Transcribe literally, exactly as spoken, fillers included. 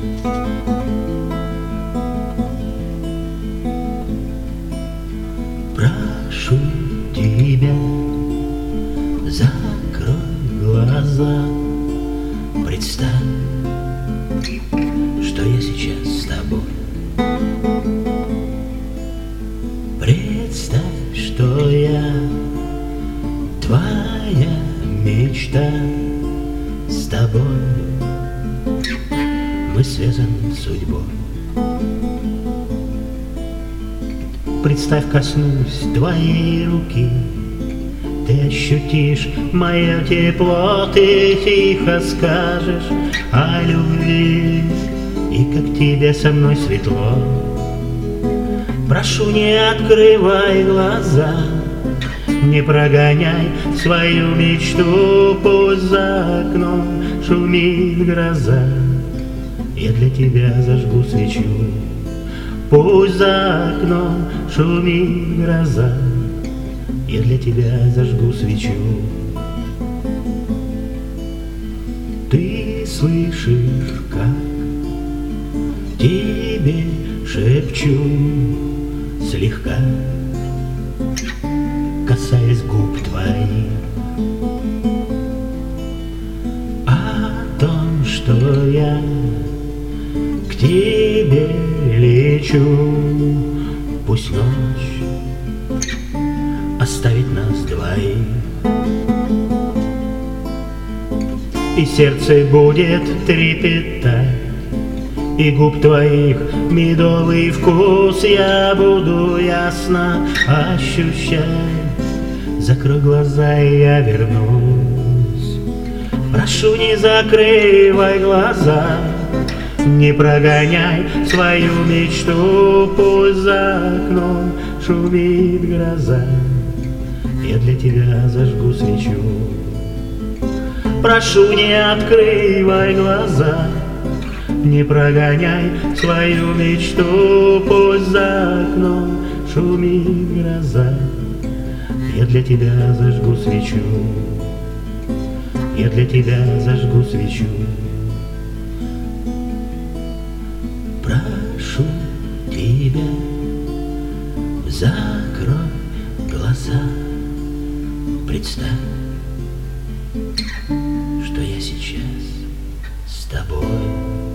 Прошу тебя, закрой глаза, представь, что я сейчас с тобой. Представь, что я твоя мечта, с тобой мы связаны судьбой. Представь, коснусь твоей руки, ты ощутишь мое тепло, ты тихо скажешь о любви, и как тебе со мной светло. Прошу, не открывай глаза, не прогоняй свою мечту, пусть за окном шумит гроза, я для тебя зажгу свечу. Пусть за окном шумит гроза, я для тебя зажгу свечу. Ты слышишь, как тебе шепчу, слегка касаясь губ твоих, о том, что я к тебе лечу. Пусть ночь оставит нас двоих, и сердце будет трепетать, и губ твоих медовый вкус я буду ясно ощущать. Закрой глаза, и я вернусь. Прошу, не закрывай глаза, не прогоняй свою мечту, пусть за окном шумит гроза, я для тебя зажгу свечу. Прошу, не открывай глаза, не прогоняй свою мечту, пусть за окном шумит гроза, я для тебя зажгу свечу. Я для тебя зажгу свечу. Прошу тебя, закрой глаза, представь, что я сейчас с тобой.